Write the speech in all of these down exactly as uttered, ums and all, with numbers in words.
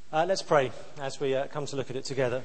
Uh, let's pray as we uh, come to look at it together.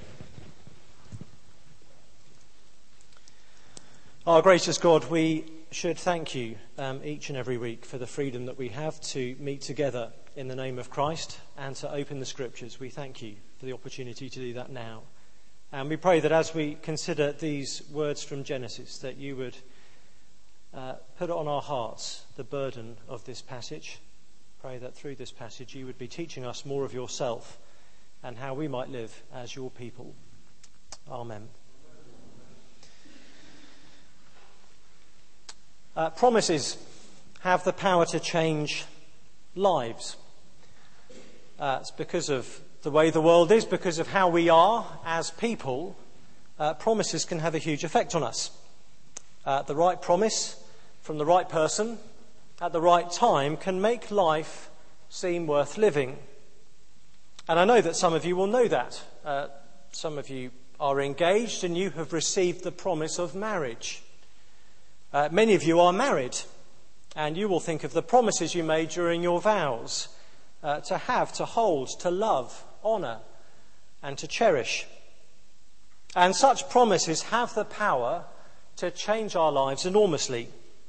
Our gracious God, we should thank you um, each and every week for the freedom that we have to meet together in the name of Christ and to open the Scriptures. We thank you for the opportunity to do that now. And we pray that as we consider these words from Genesis, that you would uh, put on our hearts the burden of this passage. Pray that through this passage you would be teaching us more of yourself and how we might live as your people. Amen. Uh, promises have the power to change lives. Uh, it's because of the way the world is, because of how we are as people. Uh, promises can have a huge effect on us. Uh, the right promise from the right person at the right time can make life seem worth living. And I know that some of you will know that. Uh, some of you are engaged and you have received the promise of marriage. Uh, many of you are married and you will think of the promises you made during your vows uh, to have, to hold, to love, honour and to cherish. And such promises have the power to change our lives enormously.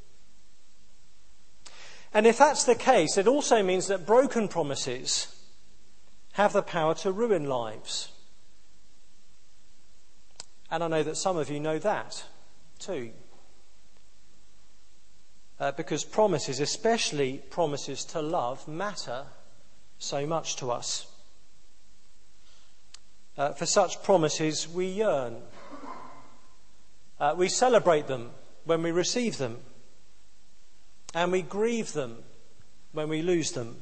And if that's the case, it also means that broken promises have the power to ruin lives. And I know that some of you know that too. Uh, because promises, especially promises to love, matter so much to us. Uh, for such promises we yearn. Uh, we celebrate them when we receive them. And we grieve them when we lose them.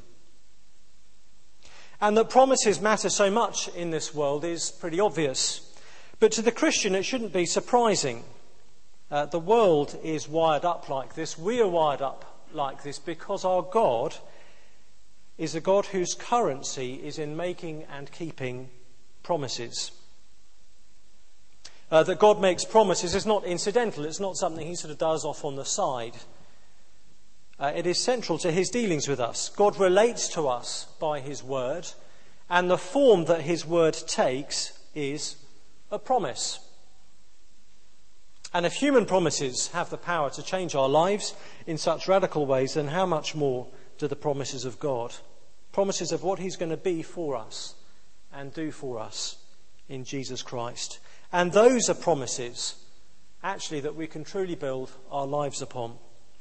And that promises matter so much in this world is pretty obvious. But to the Christian it shouldn't be surprising. Uh, the world is wired up like this. We are wired up like this because our God is a God whose currency is in making and keeping promises. Uh, that God makes promises is not incidental. It's not something he sort of does off on the side. Uh, it is central to his dealings with us. God relates to us by his word, and the form that his word takes is a promise. And if human promises have the power to change our lives in such radical ways, then how much more do the promises of God? Promises of what he's going to be for us and do for us in Jesus Christ. And those are promises, actually, that we can truly build our lives upon.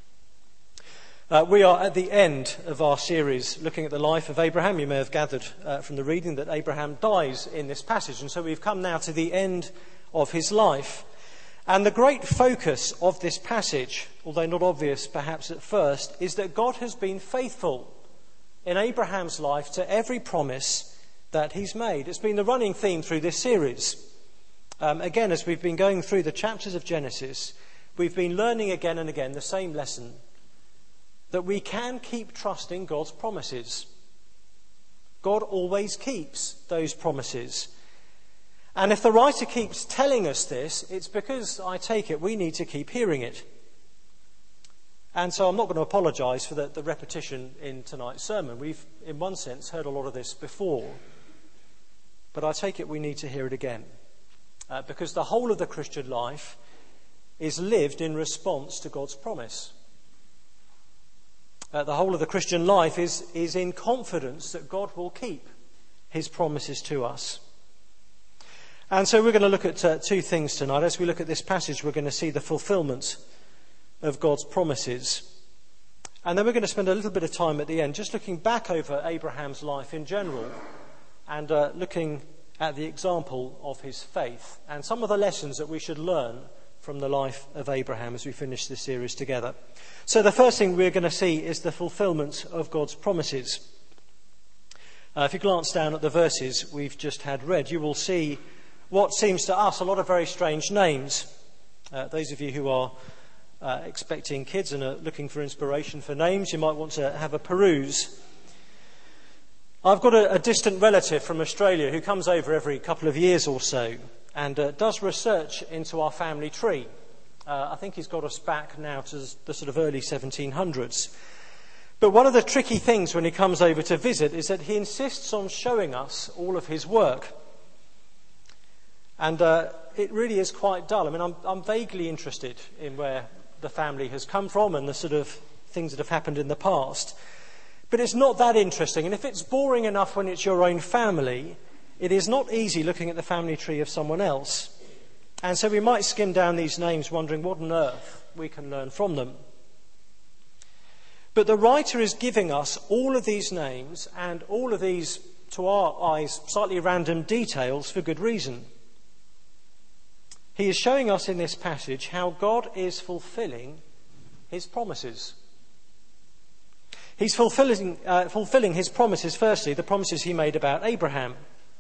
Uh, we are at the end of our series looking at the life of Abraham. You may have gathered uh, from the reading that Abraham dies in this passage. And so we've come now to the end of his life. And the great focus of this passage, although not obvious perhaps at first, is that God has been faithful in Abraham's life to every promise that he's made. It's been the running theme through this series. Um, again, as we've been going through the chapters of Genesis, we've been learning again and again the same lesson, that we can keep trusting God's promises. God always keeps those promises. And if the writer keeps telling us this, it's because, I take it, we need to keep hearing it. And so I'm not going to apologise for the, the repetition in tonight's sermon. We've, in one sense, heard a lot of this before. But I take it we need to hear it again. Uh, because the whole of the Christian life is lived in response to God's promise. Uh, the whole of the Christian life is, is in confidence that God will keep his promises to us. And so we're going to look at uh, two things tonight. As we look at this passage, we're going to see the fulfilment of God's promises. And then we're going to spend a little bit of time at the end just looking back over Abraham's life in general and uh, looking at the example of his faith and some of the lessons that we should learn from the life of Abraham as we finish this series together. So the first thing we're going to see is the fulfilment of God's promises. Uh, if you glance down at the verses we've just had read, you will see what seems to us a lot of very strange names. Uh, those of you who are uh, expecting kids and are looking for inspiration for names, you might want to have a peruse. I've got a, a distant relative from Australia who comes over every couple of years or so and uh, does research into our family tree. Uh, I think he's got us back now to the sort of early seventeen hundreds. But one of the tricky things when he comes over to visit is that he insists on showing us all of his work. And uh, it really is quite dull. I mean, I'm, I'm vaguely interested in where the family has come from and the sort of things that have happened in the past. But it's not that interesting. And if it's boring enough when it's your own family, it is not easy looking at the family tree of someone else. And so we might skim down these names wondering what on earth we can learn from them. But the writer is giving us all of these names and all of these, to our eyes, slightly random details for good reason. He is showing us in this passage how God is fulfilling his promises. He's fulfilling, uh, fulfilling his promises, firstly, the promises he made about Abraham.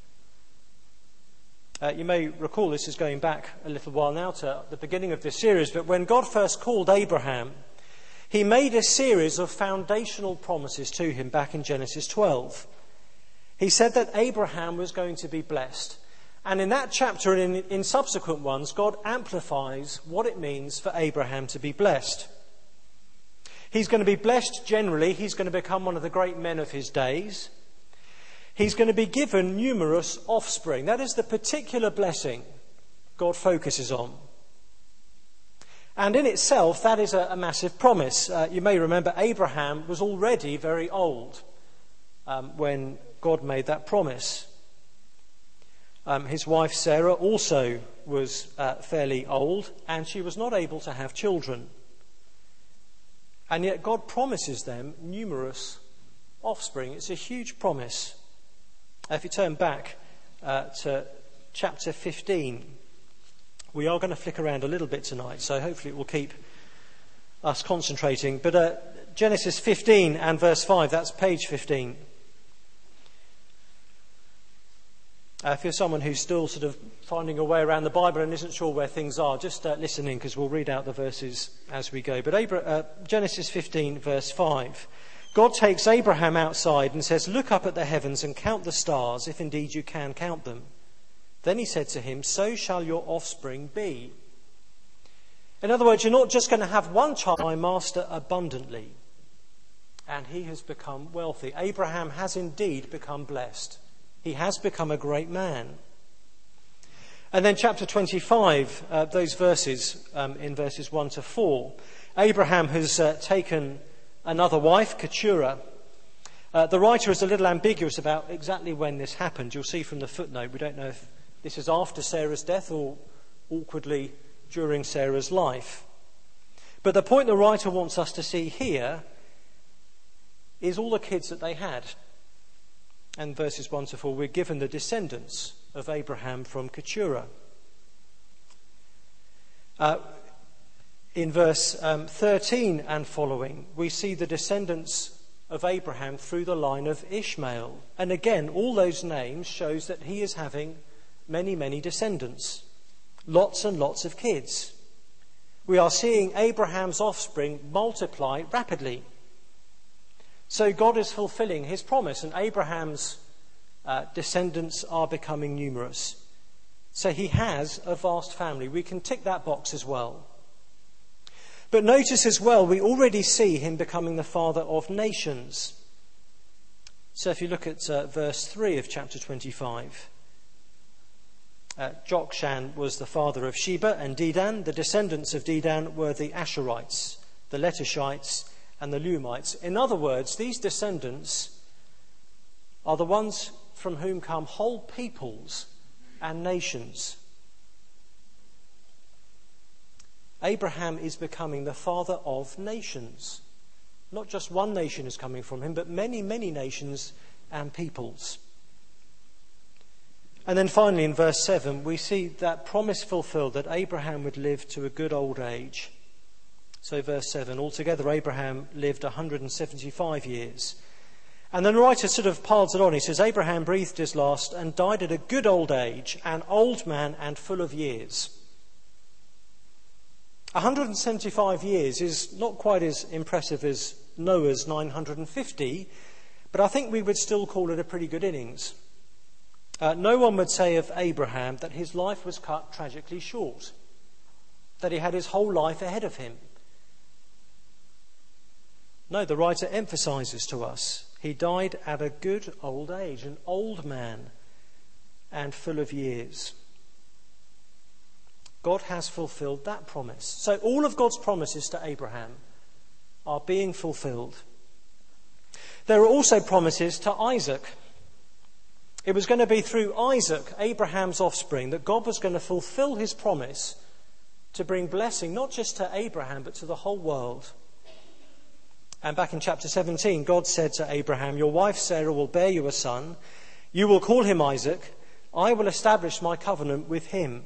Uh, you may recall, this is going back a little while now to the beginning of this series, but when God first called Abraham, he made a series of foundational promises to him back in Genesis twelve. He said that Abraham was going to be blessed. And in that chapter and in, in subsequent ones, God amplifies what it means for Abraham to be blessed. He's going to be blessed generally. He's going to become one of the great men of his days. He's going to be given numerous offspring. That is the particular blessing God focuses on. And in itself, that is a, a massive promise. Uh, you may remember Abraham was already very old um, when God made that promise. Um, his wife Sarah also was uh, fairly old, and she was not able to have children. And yet God promises them numerous offspring. It's a huge promise. Uh, if you turn back uh, to chapter fifteen, we are going to flick around a little bit tonight, so hopefully it will keep us concentrating. But uh, Genesis fifteen and verse five, that's page fifteen. Uh, if you're someone who's still sort of finding a way around the Bible and isn't sure where things are, just uh, listen in, because we'll read out the verses as we go. But Abra- uh, Genesis fifteen, verse five. God takes Abraham outside and says, "Look up at the heavens and count the stars, if indeed you can count them." Then he said to him, "So shall your offspring be." In other words, you're not just going to have one child, my master abundantly. And he has become wealthy. Abraham has indeed become blessed. He has become a great man. And then chapter twenty-five, uh, those verses, um, in verses one to four, Abraham has uh, taken another wife, Keturah. Uh, the writer is a little ambiguous about exactly when this happened. You'll see from the footnote, we don't know if this is after Sarah's death or awkwardly during Sarah's life. But the point the writer wants us to see here is all the kids that they had. And verses one to four, we're given the descendants of Abraham from Keturah. Uh, in verse um, thirteen and following, we see the descendants of Abraham through the line of Ishmael. And again, all those names shows that he is having many, many descendants. Lots and lots of kids. We are seeing Abraham's offspring multiply rapidly. So God is fulfilling his promise, and Abraham's uh, descendants are becoming numerous. So he has a vast family. We can tick that box as well. But notice as well, we already see him becoming the father of nations. So if you look at uh, verse three of chapter twenty-five, uh, Jokshan was the father of Sheba and Dedan. The descendants of Dedan were the Asherites, the Letushites, and the Lumites. In other words, these descendants are the ones from whom come whole peoples and nations. Abraham is becoming the father of nations. Not just one nation is coming from him, but many, many nations and peoples. And then finally in verse seven, we see that promise fulfilled, that Abraham would live to a good old age. So verse seven, altogether Abraham lived one hundred seventy-five years. And then the writer sort of piles it on. He says, Abraham breathed his last and died at a good old age, an old man and full of years. one hundred seventy-five years is not quite as impressive as Noah's nine hundred fifty, but I think we would still call it a pretty good innings. Uh, no one would say of Abraham that his life was cut tragically short, that he had his whole life ahead of him. No, the writer emphasises to us, he died at a good old age, an old man and full of years. God has fulfilled that promise. So all of God's promises to Abraham are being fulfilled. There are also promises to Isaac. It was going to be through Isaac, Abraham's offspring, that God was going to fulfill his promise to bring blessing not just to Abraham but to the whole world. And back in chapter seventeen, God said to Abraham, "Your wife Sarah will bear you a son. You will call him Isaac. I will establish my covenant with him."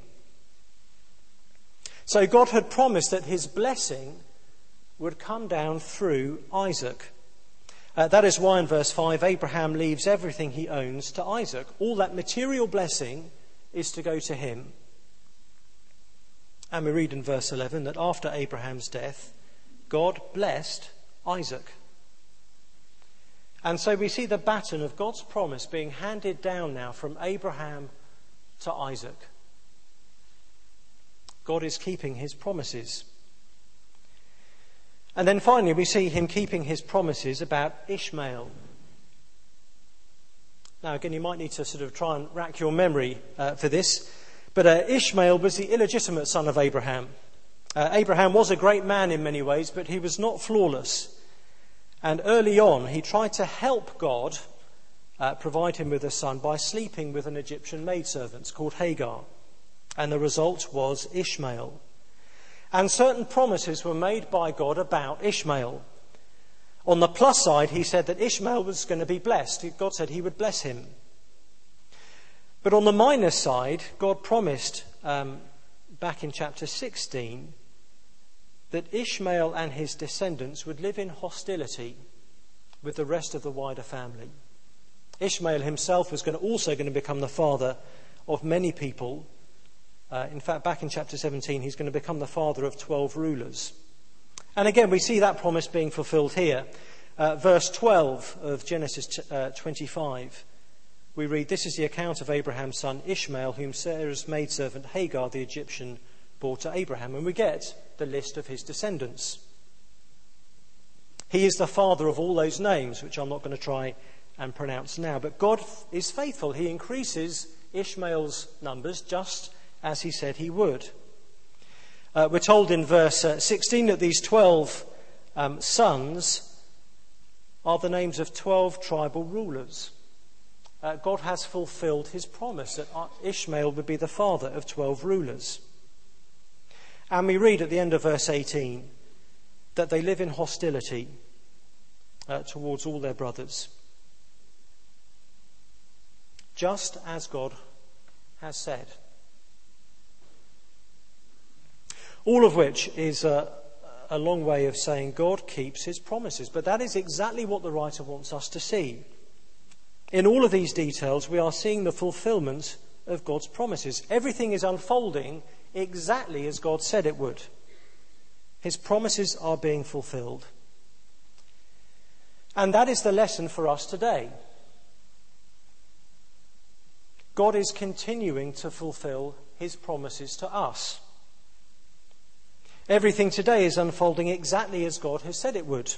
So God had promised that his blessing would come down through Isaac. Uh, that is why in verse five, Abraham leaves everything he owns to Isaac. All that material blessing is to go to him. And we read in verse eleven that after Abraham's death, God blessed Isaac. And so we see the baton of God's promise being handed down now from Abraham to Isaac. God is keeping his promises. And then finally we see him keeping his promises about Ishmael. Now again, you might need to sort of try and rack your memory uh, for this. But uh, Ishmael was the illegitimate son of Abraham. Uh, Abraham was a great man in many ways, but he was not flawless. And early on, he tried to help God uh, provide him with a son by sleeping with an Egyptian maidservant called Hagar. And the result was Ishmael. And certain promises were made by God about Ishmael. On the plus side, he said that Ishmael was going to be blessed. God said he would bless him. But on the minus side, God promised um, back in chapter sixteen that Ishmael and his descendants would live in hostility with the rest of the wider family. Ishmael himself was going to also going to become the father of many people. Uh, in fact, back in chapter seventeen, he's going to become the father of twelve rulers. And again, we see that promise being fulfilled here. Uh, verse twelve of Genesis t- uh, twenty-five, we read, "This is the account of Abraham's son Ishmael, whom Sarah's maidservant Hagar the Egyptian bore to Abraham." And we get the list of his descendants. He is the father of all those names, which I'm not going to try and pronounce now. But God is faithful. He increases Ishmael's numbers just as he said he would. Uh, we're told in verse uh, sixteen that these twelve um, sons are the names of twelve tribal rulers. Uh, God has fulfilled his promise that Ishmael would be the father of twelve rulers. And we read at the end of verse eighteen that they live in hostility uh, towards all their brothers. Just as God has said. All of which is a, a long way of saying God keeps his promises. But that is exactly what the writer wants us to see. In all of these details, we are seeing the fulfillment of God's promises. Everything is unfolding exactly as God said it would. His promises are being fulfilled. And that is the lesson for us today. God is continuing to fulfill his promises to us. Everything today is unfolding exactly as God has said it would.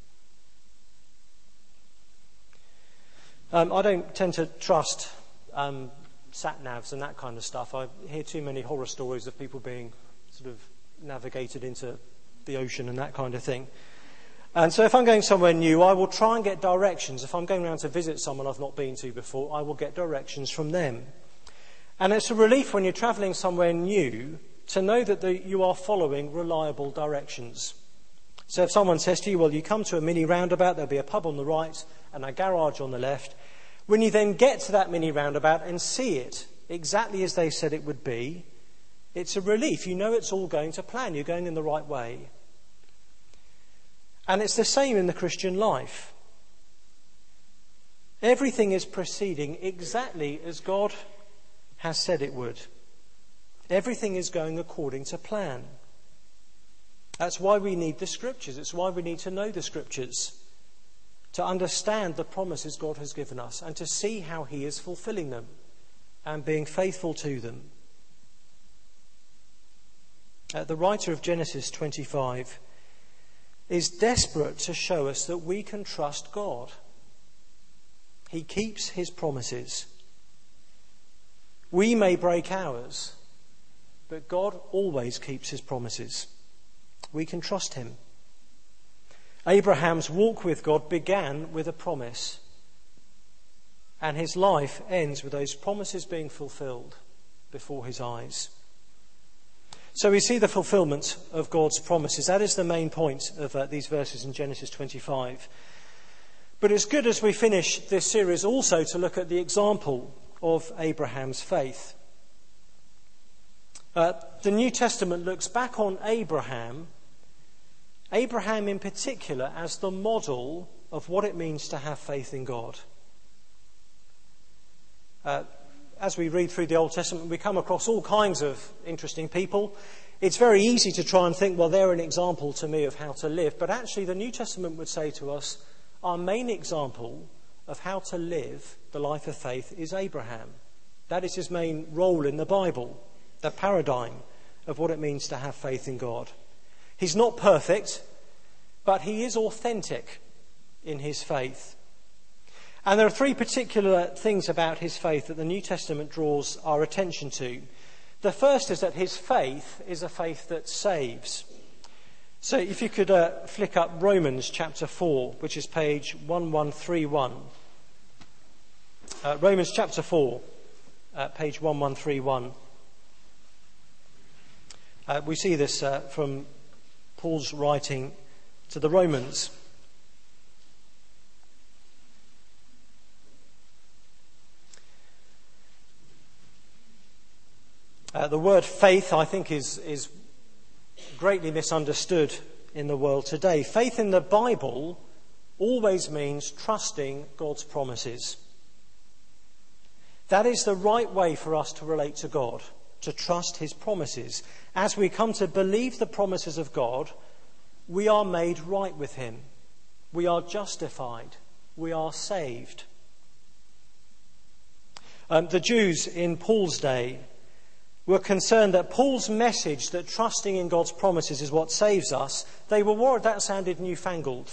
Um, I don't tend to trust um, sat-navs and that kind of stuff. I hear too many horror stories of people being sort of navigated into the ocean and that kind of thing. And so if I'm going somewhere new, I will try and get directions. If I'm going around to visit someone I've not been to before, I will get directions from them. And it's a relief when you're travelling somewhere new to know that the, you are following reliable directions. So if someone says to you, well, you come to a mini roundabout, there'll be a pub on the right and a garage on the left. When you then get to that mini roundabout and see it exactly as they said it would be, it's a relief. You know it's all going to plan. You're going in the right way. And it's the same in the Christian life. Everything is proceeding exactly as God has said it would. Everything is going according to plan. That's why we need the scriptures. It's why we need to know the scriptures, to understand the promises God has given us and to see how he is fulfilling them and being faithful to them. Uh, the writer of Genesis twenty-five is desperate to show us that we can trust God. He keeps his promises. We may break ours, but God always keeps his promises. We can trust him. Abraham's walk with God began with a promise, and his life ends with those promises being fulfilled before his eyes. So we see the fulfillment of God's promises. That is the main point of uh, these verses in Genesis twenty-five. But it's good as we finish this series also to look at the example of Abraham's faith. Uh, the New Testament looks back on Abraham, Abraham in particular, as the model of what it means to have faith in God. Uh, as we read through the Old Testament, we come across all kinds of interesting people. It's very easy to try and think, well, they're an example to me of how to live. But actually, the New Testament would say to us, our main example of how to live the life of faith is Abraham. That is his main role in the Bible, the paradigm of what it means to have faith in God. He's not perfect, but he is authentic in his faith. And there are three particular things about his faith that the New Testament draws our attention to. The first is that his faith is a faith that saves. So if you could uh, flick up Romans chapter four, which is page eleven thirty-one. Uh, Romans chapter four, uh, page eleven thirty-one. Uh, we see this uh, from Paul's writing to the Romans. Uh, the word faith, I think, is, is greatly misunderstood in the world today. Faith in the Bible always means trusting God's promises. That is the right way for us to relate to God, to trust his promises. As we come to believe the promises of God, we are made right with him. We are justified. We are saved. Um, the Jews in Paul's day were concerned that Paul's message that trusting in God's promises is what saves us, they were worried that sounded newfangled.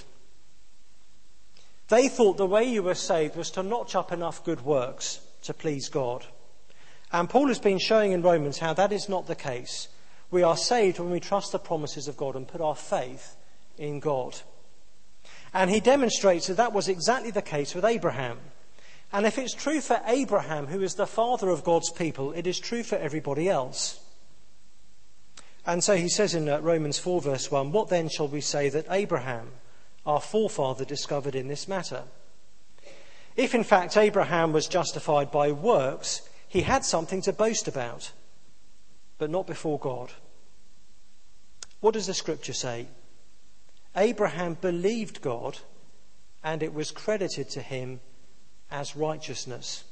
They thought the way you were saved was to notch up enough good works to please God. And Paul has been showing in Romans how that is not the case. We are saved when we trust the promises of God and put our faith in God. And he demonstrates that that was exactly the case with Abraham. And if it's true for Abraham, who is the father of God's people, it is true for everybody else. And so he says in Romans four verse one, what then shall we say that Abraham, our forefather, discovered in this matter? If in fact Abraham was justified by works, he had something to boast about, but not before God. What does the scripture say? Abraham believed God, and it was credited to him as righteousness.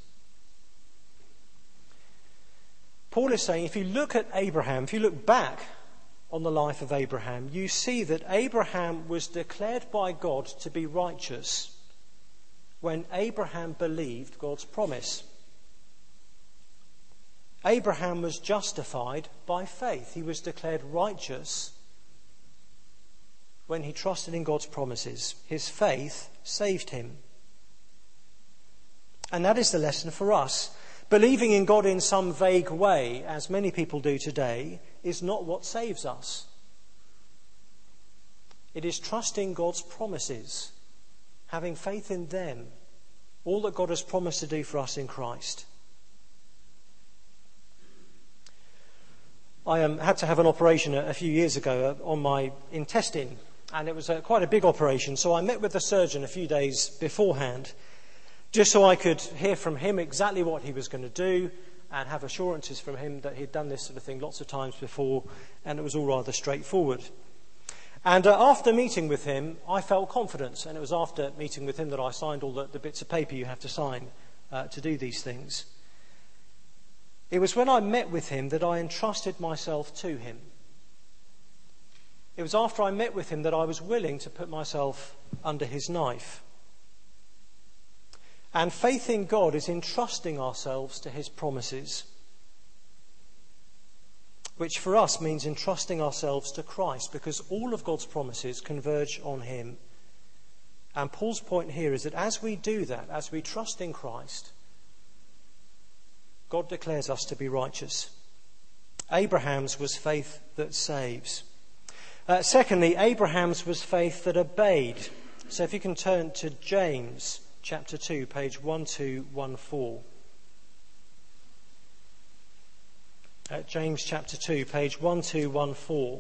Paul is saying, if you look at Abraham, if you look back on the life of Abraham, you see that Abraham was declared by God to be righteous when Abraham believed God's promise. Abraham was justified by faith. He was declared righteous when he trusted in God's promises. His faith saved him. And that is the lesson for us. Believing in God in some vague way, as many people do today, is not what saves us. It is trusting God's promises, having faith in them, all that God has promised to do for us in Christ. I um, had to have an operation a, a few years ago uh, on my intestine, and it was uh, quite a big operation, so I met with the surgeon a few days beforehand, just so I could hear from him exactly what he was going to do and have assurances from him that he'd done this sort of thing lots of times before, and it was all rather straightforward. And uh, after meeting with him, I felt confidence, and it was after meeting with him that I signed all the, the bits of paper you have to sign uh, to do these things. It was when I met with him that I entrusted myself to him. It was after I met with him that I was willing to put myself under his knife. And faith in God is entrusting ourselves to his promises. which for us means entrusting ourselves to Christ, because all of God's promises converge on him. And Paul's point here is that as we do that, as we trust in Christ, God declares us to be righteous. Abraham's was faith that saves. Uh, secondly, Abraham's was faith that obeyed. So if you can turn to James chapter two, page one two one four. Uh, James chapter two, page one two one four.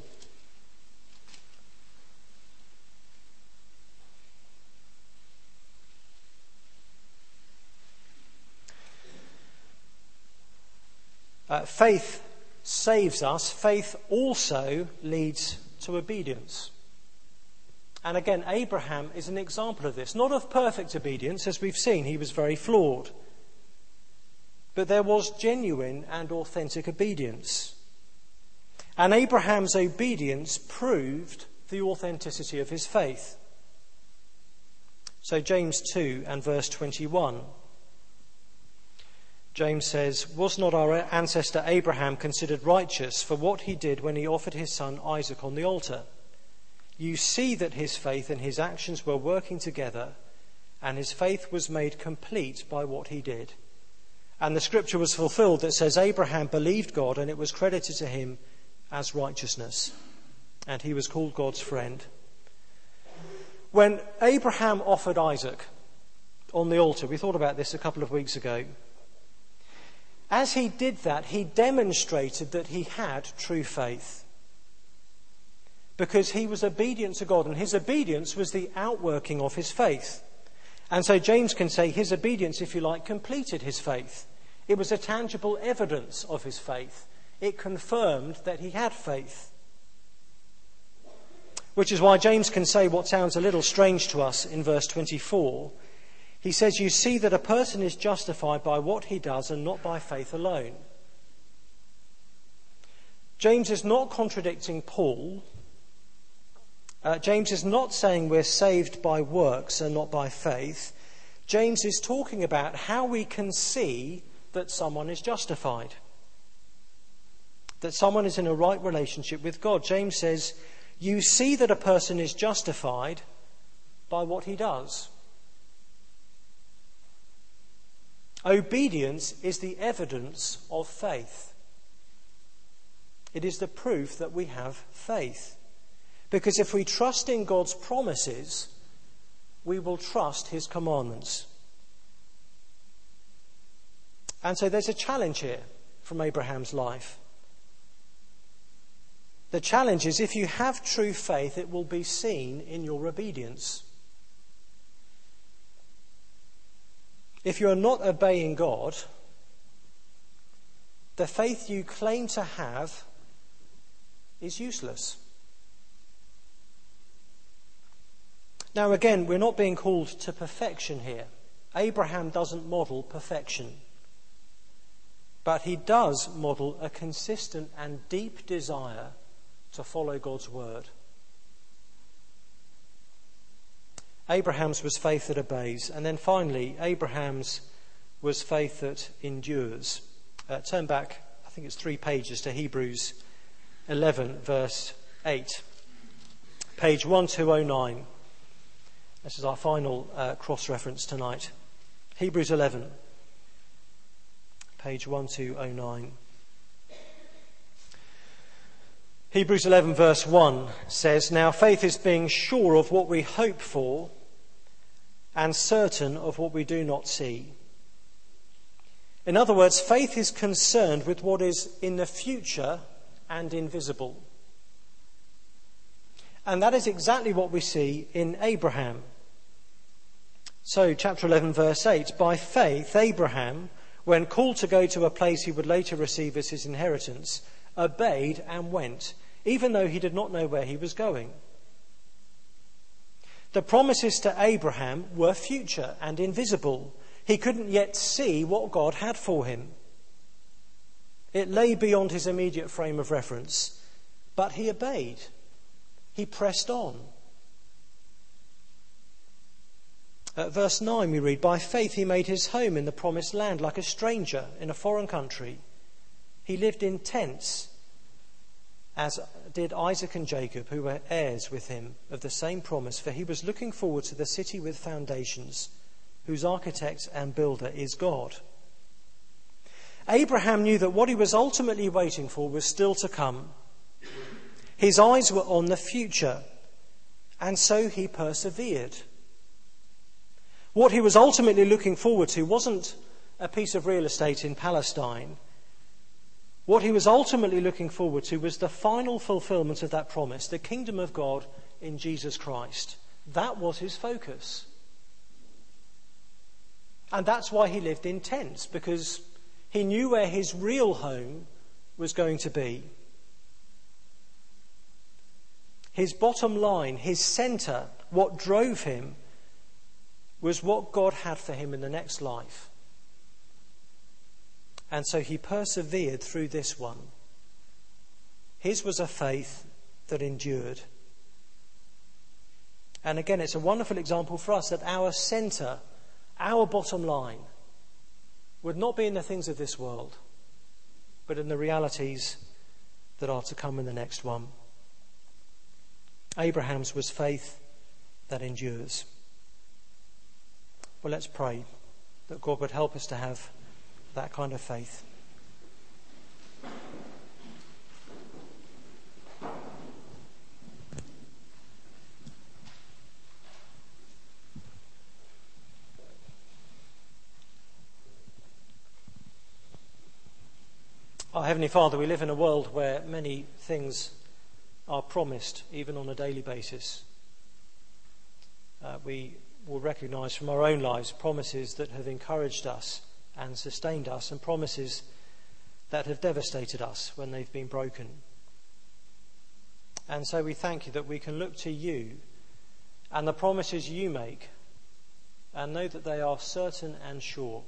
Uh, faith saves us. Faith also leads to obedience. And again, Abraham is an example of this. Not of perfect obedience, as we've seen. He was very flawed. But there was genuine and authentic obedience. And Abraham's obedience proved the authenticity of his faith. So James two and verse twenty-one. James says, "Was not our ancestor Abraham considered righteous for what he did when he offered his son Isaac on the altar? You see that his faith and his actions were working together, and his faith was made complete by what he did. And the scripture was fulfilled that says, Abraham believed God, and it was credited to him as righteousness. And he was called God's friend." When Abraham offered Isaac on the altar, we thought about this a couple of weeks ago, as he did that, he demonstrated that he had true faith, because he was obedient to God, and his obedience was the outworking of his faith. And so James can say his obedience, if you like, completed his faith. It was a tangible evidence of his faith. It confirmed that he had faith. Which is why James can say what sounds a little strange to us in verse twenty-four. He says, "You see that a person is justified by what he does and not by faith alone." James is not contradicting Paul. Uh, James is not saying we're saved by works and not by faith. James is talking about how we can see that someone is justified, that someone is in a right relationship with God. James says, you see that a person is justified by what he does. Obedience is the evidence of faith. It is the proof that we have faith. Because if we trust in God's promises, we will trust his commandments. And so there's a challenge here from Abraham's life. The challenge is, if you have true faith, it will be seen in your obedience. If you are not obeying God, the faith you claim to have is useless. Now again, we're not being called to perfection here. Abraham doesn't model perfection. But he does model a consistent and deep desire to follow God's word. Abraham's was faith that obeys. And then finally, Abraham's was faith that endures. Uh, turn back, I think it's three pages, to Hebrews eleven, verse eight. Page twelve oh nine. This is our final uh, cross-reference tonight. Hebrews eleven, page twelve oh nine. Hebrews eleven, verse one says, "Now faith is being sure of what we hope for and certain of what we do not see." In other words, faith is concerned with what is in the future and invisible. And that is exactly what we see in Abraham. So, chapter eleven, verse eight, "By faith, Abraham, when called to go to a place he would later receive as his inheritance, obeyed and went, even though he did not know where he was going." The promises to Abraham were future and invisible. He couldn't yet see what God had for him. It lay beyond his immediate frame of reference, but he obeyed. He pressed on. At verse nine we read, "By faith he made his home in the promised land like a stranger in a foreign country. He lived in tents, as did Isaac and Jacob, who were heirs with him of the same promise, for he was looking forward to the city with foundations, whose architect and builder is God. Abraham knew that what he was ultimately waiting for was still to come. His eyes were on the future, and so he persevered. What he was ultimately looking forward to wasn't a piece of real estate in Palestine. What he was ultimately looking forward to was the final fulfillment of that promise, the kingdom of God in Jesus Christ. That was his focus. And that's why he lived in tents, because he knew where his real home was going to be. His bottom line, his centre, what drove him, was what God had for him in the next life. And so he persevered through this one. His was a faith that endured. And again, it's a wonderful example for us that our centre, our bottom line, would not be in the things of this world, but in the realities that are to come in the next one. Abraham's was faith that endures. Well, let's pray that God would help us to have that kind of faith. Our Heavenly Father, we live in a world where many things are promised, even on a daily basis. Uh, we will recognise from our own lives promises that have encouraged us and sustained us, and promises that have devastated us when they've been broken. And so we thank you that we can look to you and the promises you make and know that they are certain and sure.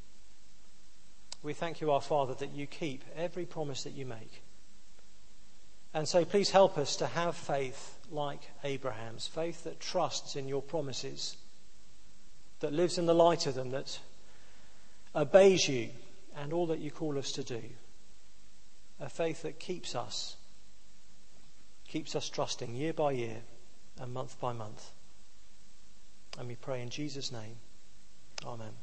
We thank you, our Father, that you keep every promise that you make. And so please help us to have faith like Abraham's, faith that trusts in your promises, that lives in the light of them, that obeys you and all that you call us to do. A faith that keeps us, keeps us trusting year by year and month by month. And we pray in Jesus' name. Amen.